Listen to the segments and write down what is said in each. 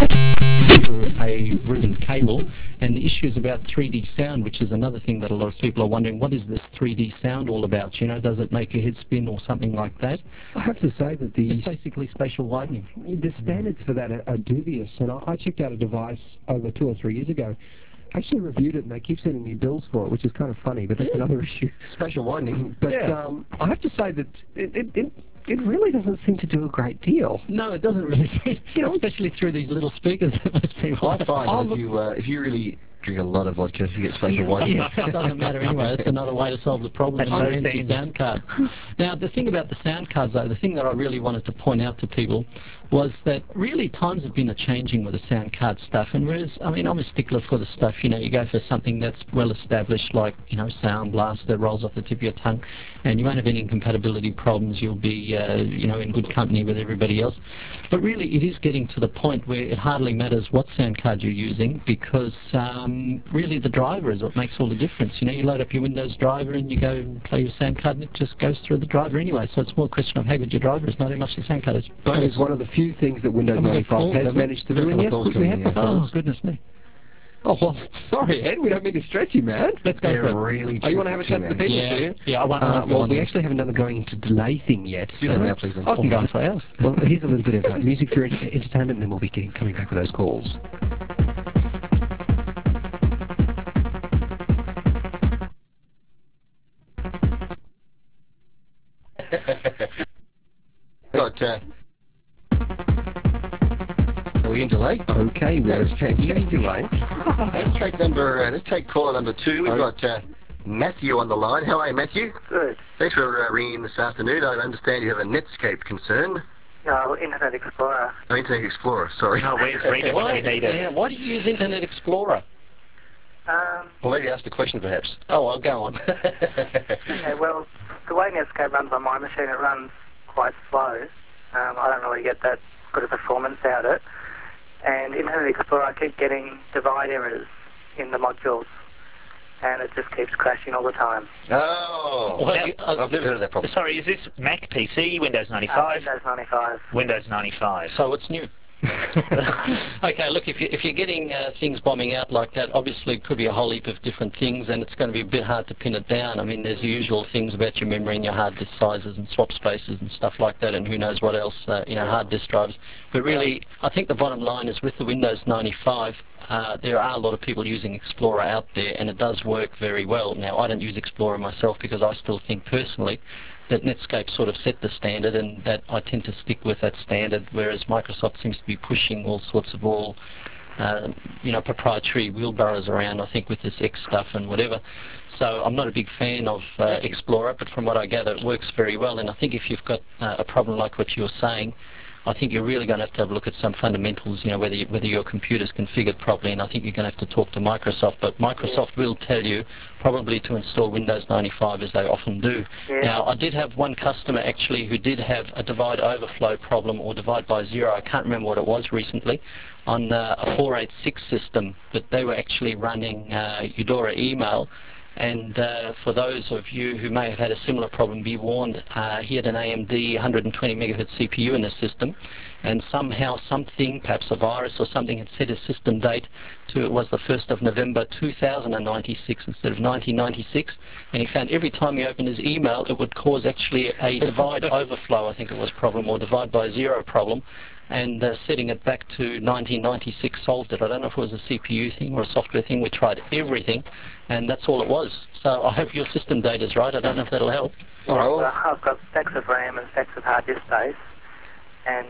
a ribbon cable, and the issue is about 3D sound, which is another thing that a lot of people are wondering, what is this 3D sound all about? You know, does it make your head spin or something like that? I have to say that It's basically spatial widening. the standards for that are dubious, and I checked out a device over 2 or 3 years ago. I actually reviewed it, and they keep sending me bills for it, which is kind of funny, but that's another issue. Spatial widening. But I have to say that it really doesn't seem to do a great deal. No, it doesn't really seem, you know, especially through these little speakers that most people I find that if you really drink a lot of vodka, you get spatial widening. Yeah, it doesn't matter anyway. That's another way to solve the problem. That's An so empty seems. sound card. Now, the thing about the sound cards, though, the thing that I really wanted to point out to people was that really times have been a-changing with the sound card stuff. And whereas, I mean, I'm a stickler for the stuff, you know, you go for something that's well established, like, you know, Sound Blast that rolls off the tip of your tongue, and you won't have any incompatibility problems. You'll be, you know, in good company with everybody else. But really, it is getting to the point where it hardly matters what sound card you're using, because really the driver is what makes all the difference. You know, you load up your Windows driver and you go and play your sound card, and it just goes through the driver anyway. So it's more a question of how good your driver is, not how much the sound card is. That is one of the few things that Windows 95 has managed to do. And yes, we have the Oh, calls. goodness me. Oh, well, sorry, Ed, we don't mean to stress you, man. Let's go for it. Really Oh, you want to have a chat to the people, do you? Yeah, I won't. Well, we actually haven't done the going into delay thing yet. Do that now, please. Then. I can go on for hours. Well, here's a little bit of music for entertainment, and then we'll be coming back with those calls. Got, are we in delay? Okay, well, That's fantastic. delay. Let's take caller number 2. We've got Matthew on the line. How are you, Matthew? Good. Thanks for ringing this afternoon. I understand you have a Netscape concern. No, Internet Explorer. Oh, Internet Explorer, sorry. No, where's reading what you need it? Yeah, why do you use Internet Explorer? Well, maybe ask the question, perhaps. Oh, I'll go on. Okay, well, the way Netscape runs on my machine, it runs quite slow. I don't really get that good a performance out of it. And Internet Explorer, I keep getting divide errors in the modules, and it just keeps crashing all the time. Oh, Well, I've never heard of that problem. Sorry, is this Mac, PC, Windows 95? Windows 95. Windows 95. So it's new. Okay, look, if you're getting things bombing out like that, obviously it could be a whole heap of different things, and it's going to be a bit hard to pin it down. I mean, there's the usual things about your memory and your hard disk sizes and swap spaces and stuff like that, and who knows what else, you know, hard disk drives. But really, I think the bottom line is with the Windows 95, there are a lot of people using Explorer out there, and it does work very well. Now, I don't use Explorer myself because I still think personally that Netscape sort of set the standard, and that I tend to stick with that standard, whereas Microsoft seems to be pushing all sorts of you know, proprietary wheelbarrows around, I think, with this X stuff and whatever. So I'm not a big fan of Explorer, but from what I gather, it works very well. And I think if you've got a problem like what you're saying, I think you're really going to have a look at some fundamentals, you know, whether your computer's configured properly, and I think you're going to have to talk to Microsoft. But Microsoft will tell you probably to install Windows 95, as they often do. Yeah. Now, I did have one customer actually who did have a divide overflow problem, or divide by zero, I can't remember what it was recently, on a 486 system, but they were actually running Eudora email. And for those of you who may have had a similar problem, be warned, he had an AMD 120 megahertz CPU in his system, and somehow something, perhaps a virus or something, had set his system date to, it was the 1st of November 2096 instead of 1996, and he found every time he opened his email it would cause actually a divide overflow, I think it was, problem, or divide by zero problem. And setting it back to 1996 solved it. I don't know if it was a CPU thing or a software thing. We tried everything, and that's all it was. So I hope your system data is right. I don't know if that'll help. All right, well, I've got stacks of RAM and stacks of hard disk space, and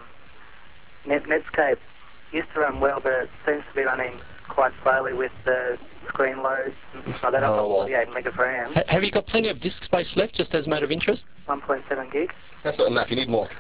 Netscape used to run well, but it seems to be running quite slowly with the screen loads and stuff like that. I've got 48 meg of RAM, Have you got plenty of disk space left, just as a matter of interest? 1.7 gig. that's not enough. You need more.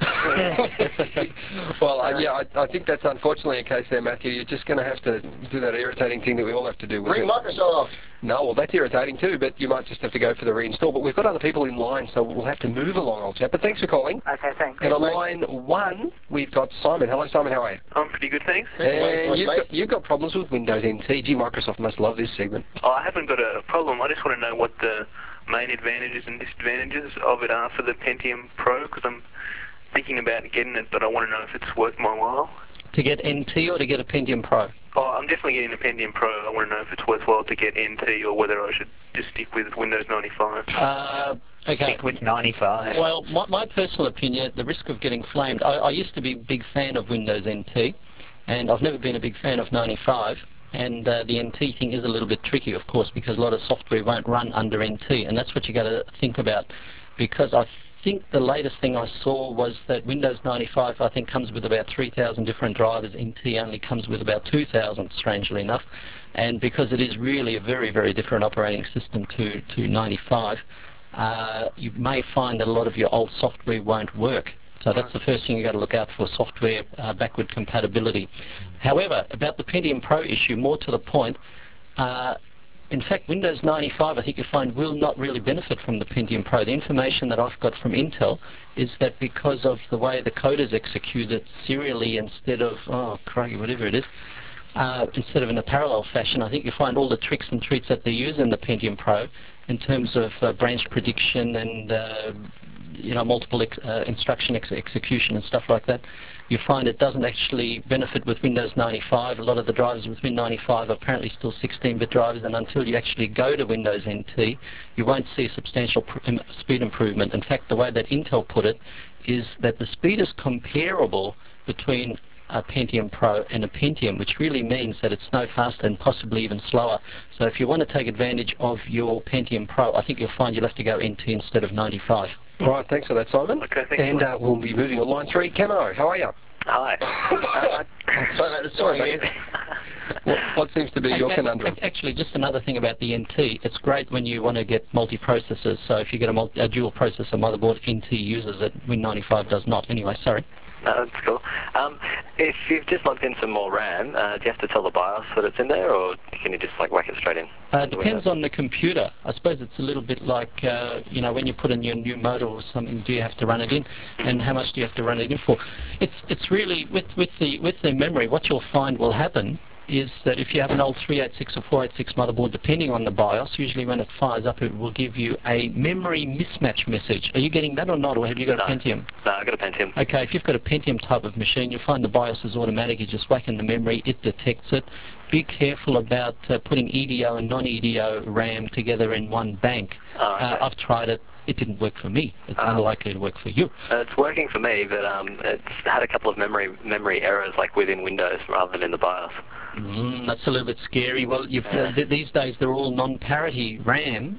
Well, yeah, I think that's unfortunately a case there, Matthew. You're just going to have to do that irritating thing that we all have to do with Ring it. Microsoft. No, well, that's irritating too, but you might just have to go for the reinstall. But we've got other people in line, so we'll have to move along, old chap. But thanks for calling. Okay, thanks. And on line 1, we've got Simon. Hello, Simon. How are you? I'm pretty good, thanks. And you've got problems with Windows NT. Gee, Microsoft must love this segment. I haven't got a problem. I just want to know what the main advantages and disadvantages of it are for the Pentium Pro, because I'm thinking about getting it, but I want to know if it's worth my while. To get NT or to get a Pentium Pro? Oh, I'm definitely getting a Pentium Pro. I want to know if it's worthwhile to get NT or whether I should just stick with Windows 95. Okay. Stick with 95. Well, my personal opinion, at the risk of getting flamed, I used to be a big fan of Windows NT, and I've never been a big fan of 95. And the NT thing is a little bit tricky, of course, because a lot of software won't run under NT, and that's what you got to think about. Because I think the latest thing I saw was that Windows 95, I think, comes with about 3,000 different drivers. NT only comes with about 2,000, strangely enough. And because it is really a very, very different operating system to 95, you may find that a lot of your old software won't work. So that's the first thing you've got to look out for, software backward compatibility. However, about the Pentium Pro issue, more to the point, in fact, Windows 95, I think you find, will not really benefit from the Pentium Pro. The information that I've got from Intel is that because of the way the code is executed serially instead of, oh, crikey, whatever it is, instead of in a parallel fashion, I think you find all the tricks and treats that they use in the Pentium Pro in terms of branch prediction and multiple instruction execution and stuff like that. You find it doesn't actually benefit with Windows 95. A lot of the drivers with Win 95 are apparently still 16-bit drivers, and until you actually go to Windows NT, you won't see substantial speed improvement. In fact, the way that Intel put it is that the speed is comparable between a Pentium Pro and a Pentium, which really means that it's no faster and possibly even slower. So if you want to take advantage of your Pentium Pro, I think you'll find you'll have to go NT instead of 95. Right, thanks for that, Simon. Okay, thank you. And we'll be moving on line 3. Camo, how are you? Hi. Sorry, mate. What seems to be your conundrum? Actually, just another thing about the NT, it's great when you want to get multi-processors. So if you get a dual processor motherboard, NT uses it, Win 95 does not. Anyway, sorry. No, that's cool. If you've just logged in some more RAM, do you have to tell the BIOS that it's in there, or can you just whack it straight in? Depends on the computer. I suppose it's a little bit like when you put in your new motor or something, do you have to run it in, and how much do you have to run it in for? It's really with the memory. What you'll find will happen is that if you have an old 386 or 486 motherboard, depending on the BIOS, usually when it fires up, it will give you a memory mismatch message. Are you getting that or not, or have you got a Pentium? No, I've got a Pentium. Okay, if you've got a Pentium type of machine, you'll find the BIOS is automatic. You just whack in the memory, it detects it. Be careful about putting EDO and non-EDO RAM together in one bank. Oh, okay. I've tried it. It didn't work for me. It's unlikely to work for you. It's working for me, but it's had a couple of memory errors, like within Windows rather than in the BIOS. That's a little bit scary. Well, these days they're all non-parity RAM,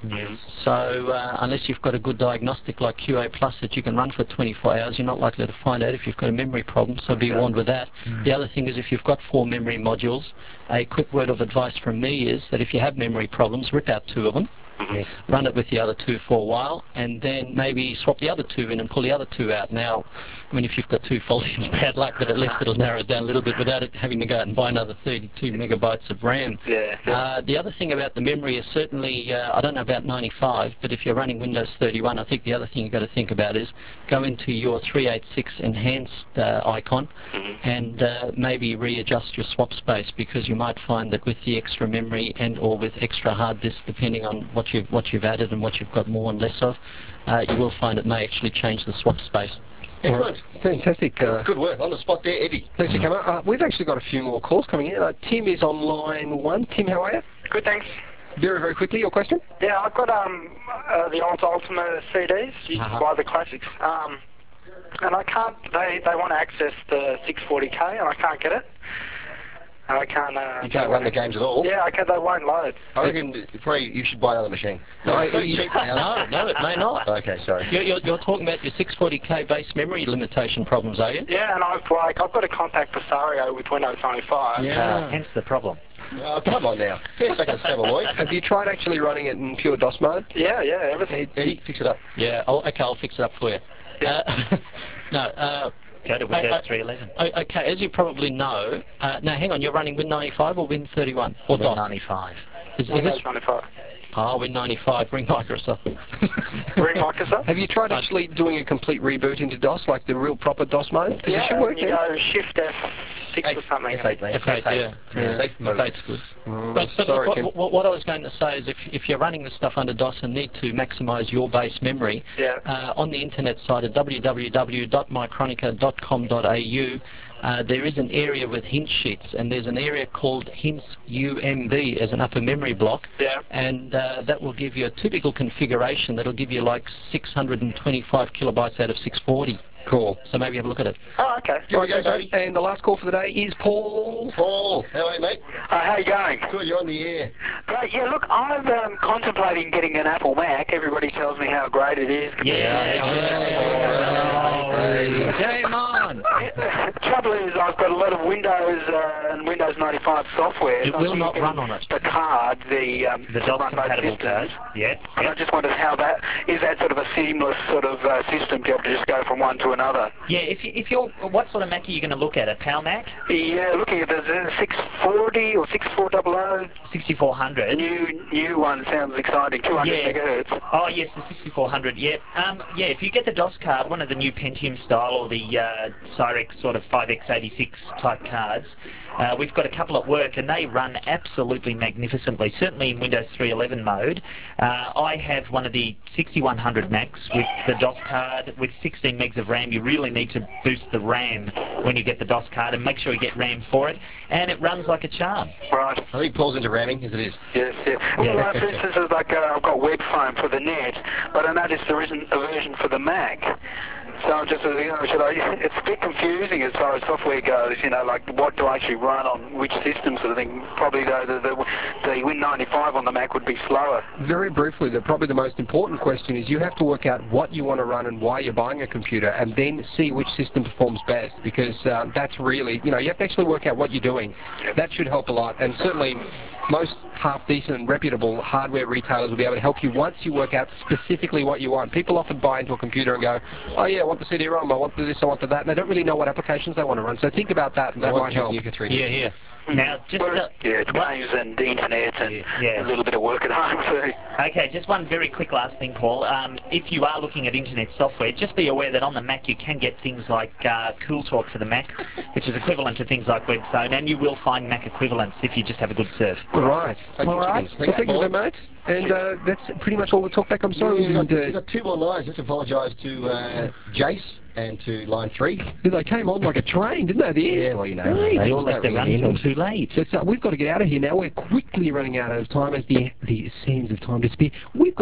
so unless you've got a good diagnostic like QA Plus that you can run for 24 hours, you're not likely to find out if you've got a memory problem, so be warned with that. The other thing is, if you've got 4 memory modules, a quick word of advice from me is that if you have memory problems, rip out 2 of them. Run it with the other 2 for a while, and then maybe swap the other 2 in and pull the other 2 out. Now, I mean, if you've got 2 faulty, it's bad luck, but at least it'll narrow it down a little bit without it having to go out and buy another 32 megabytes of RAM. The other thing about the memory is certainly, I don't know about 95, but if you're running Windows 31, I think the other thing you've got to think about is go into your 386 enhanced icon and maybe readjust your swap space, because you might find that with the extra memory and or with extra hard disk, depending on what you've added and what you've got more and less of, you will find it may actually change the swap space. Excellent. Fantastic. Good work. On the spot there, Eddie. Thanks for coming. We've actually got a few more calls coming in. Tim is on line 1. Tim, how are you? Good, thanks. Very, very quickly, your question? Yeah, I've got the old Ultima CDs, used to buy the classics, and I can't, they want to access the 640K, and I can't get it. I can't... you can't run the games at all? Yeah, okay, they won't load. I reckon, probably, you should buy another machine. No, it may not. Okay, sorry. You're talking about your 640K base memory limitation problems, are you? Yeah, and I've got a compact Presario with Windows 95. Yeah. Hence the problem. Oh, come on now. Fair second step, boy. Have you tried actually running it in pure DOS mode? Yeah, everything. Eddie, fix it up. Yeah, I'll fix it up for you. Go to Windows 3.11. Okay, as you probably know, now hang on, you're running Win 95 or Win 31? Or Win DOS? 95. Is Windows this? 95. Win 95, bring Microsoft. Bring Microsoft? Have you tried actually doing a complete reboot into DOS, like the real proper DOS mode? Because it should work you there. go Shift F6 or something. F8, mate. F8, yeah. F8's good. But Sorry, look, Tim. what I was going to say is if you're running the stuff under DOS and need to maximise your base memory, on the internet site at www.mychronica.com.au, there is an area with hint sheets, and there's an area called hints UMB as an upper memory block. Yeah. And that will give you a typical configuration that'll give you like 625 kilobytes out of 640. Cool. So maybe have a look at it. Oh, okay. Here we go, Tony. And the last call for the day is Paul. Paul, how are you, mate? How you going? Good, you're on the air. Great. Yeah, look, I'm contemplating getting an Apple Mac. Everybody tells me how great it is. Game on! Trouble is, I've got a lot of Windows and Windows 95 software. It will not run on it. The card, the DOS compatible card. Yeah. And I just wondered how that is. That sort of a seamless sort of system to be able to just go from one to another. Yeah. If you're, what sort of Mac are you going to look at? A PAL Mac? Yeah, looking at the 640 or 6400. 6400. New one sounds exciting. 200 megahertz. Oh yes, the 6400. Yeah. Yeah. If you get the DOS card, one of the new Pentium style or the Cyrix sort of 5x86 type cards, we've got a couple at work and they run absolutely magnificently. Certainly in Windows 3.11 mode. I have one of the 6100 Macs with the DOS card with 16 megs of RAM. You really need to boost the RAM when you get the DOS card and make sure you get RAM for it, and it runs like a charm. Right. I think Paul's into ramming, as it is. Yes, yeah. Well, for instance, it's like I've got web phone for the net, but I noticed there isn't a version for the Mac. So I'm just, it's a bit confusing as far as software goes, like what do I actually run on which system sort of thing. Probably the Win95 on the Mac would be slower. Very briefly, probably the most important question is you have to work out what you want to run and why you're buying a computer, and then see which system performs best, because that's really, you have to actually work out what you're doing. Yep. That should help a lot, and certainly most half-decent and reputable hardware retailers will be able to help you once you work out specifically what you want. People often buy into a computer and go, oh yeah, I want the CD-ROM, I want this, I want that, and they don't really know what applications they want to run. So think about that, and that might help. Yeah. Now, just games and the internet and a little bit of work at home too. Okay, just one very quick last thing, Paul. If you are looking at internet software, just be aware that on the Mac you can get things like CoolTalk for the Mac, which is equivalent to things like WebPhone, and you will find Mac equivalents if you just have a good surf. Right. All right. Well, thank you very much. And that's pretty much all the talk back. I'm sorry. We've got two more lines. Let's apologise to Jace and to line 3. They came on like a train, didn't they? Yeah, well, Right. They all left their run until too late. So we've got to get out of here now. We're quickly running out of time as the sands of time disappear. We've got